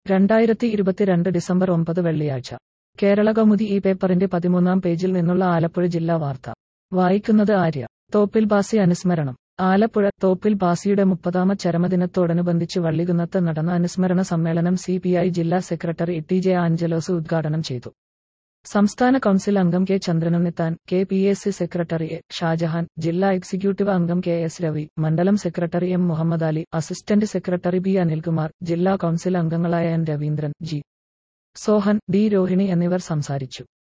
2022 December 9 വെള്ളിയാഴ്ച. കേരളകൗമുദി ഈ പേപ്പറിന്റെ 13-ാം പേജിൽ നിന്നുള്ള ആലപ്പുഴ ജില്ലാ വാർത്ത. വായിക്കുന്നത് ആര്യ. തോപ്പിൽ ഭാസി അനുസ്മരണം. ആലപ്പുഴ. തോപ്പിൽ ഭാസിയുടെ 30ാം ചരമദിനത്തോടനുബന്ധിച്ച് വള്ളികുന്നത്ത് നടന്ന അനുസ്മരണ സമ്മേളനം CPI ജില്ലാ സെക്രട്ടറി TJ ആഞ്ചലോസ് ഉദ്ഘാടനം ചെയ്തു. സംസ്ഥാന കൗൺസിൽ അംഗം K Chandran Unnithan, KPAC secretary A. Shajahan, ജില്ലാ എക്സിക്യൂട്ടീവ് അംഗം KS രവി, മണ്ഡലം secretary M Muhammad Ali, assistant secretary B Anilkumar, ജില്ലാ കൗൺസിൽ അംഗങ്ങളായ N Raveendran, G Sohan, D Rohini എന്നിവർ സംസാരിച്ചു.